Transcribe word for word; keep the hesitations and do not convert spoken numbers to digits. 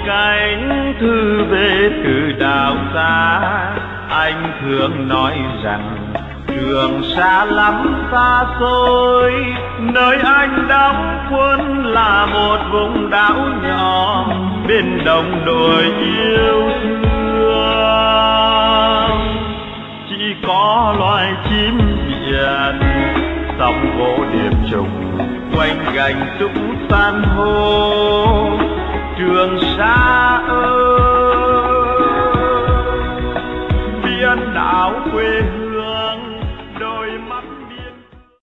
cánh thư về từ đảo xa, anh thường nói rằng Trường Sa lắm xa xôi, nơi anh đóng quân là một vùng đảo nhỏ bên đồng đội yêu thương. Chỉ có loài chim biển, sóng vỗ điệp trùng quanh gành trúc san hô.